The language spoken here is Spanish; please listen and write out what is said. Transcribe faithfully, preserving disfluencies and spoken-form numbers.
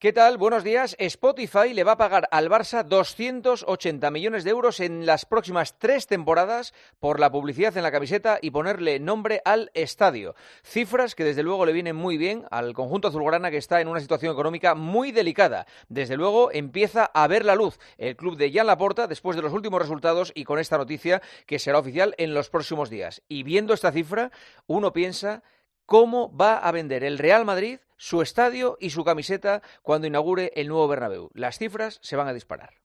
¿Qué tal? Buenos días. Spotify le va a pagar al Barça doscientos ochenta millones de euros en las próximas tres temporadas por la publicidad en la camiseta y ponerle nombre al estadio. Cifras que desde luego le vienen muy bien al conjunto azulgrana, que está en una situación económica muy delicada. Desde luego empieza a ver la luz el club de Joan Laporta después de los últimos resultados y con esta noticia que será oficial en los próximos días. Y viendo esta cifra, uno piensa cómo va a vender el Real Madrid su estadio y su camiseta cuando inaugure el nuevo Bernabéu. Las cifras se van a disparar.